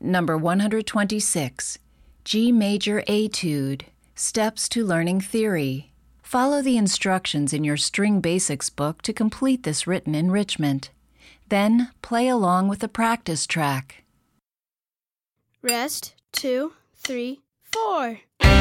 Number 126, G Major Etude, Steps to Learning Theory. Follow the instructions in your String Basics book to complete this written enrichment. Then play along with the practice track. Rest, 2, 3, 4.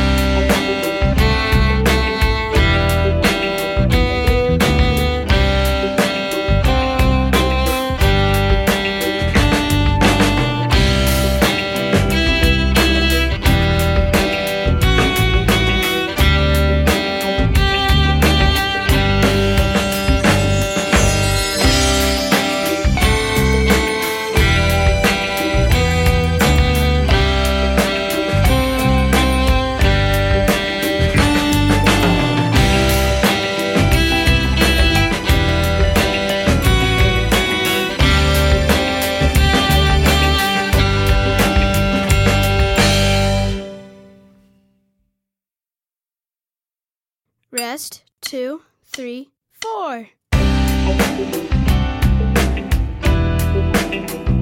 Rest, 2, 3, 4.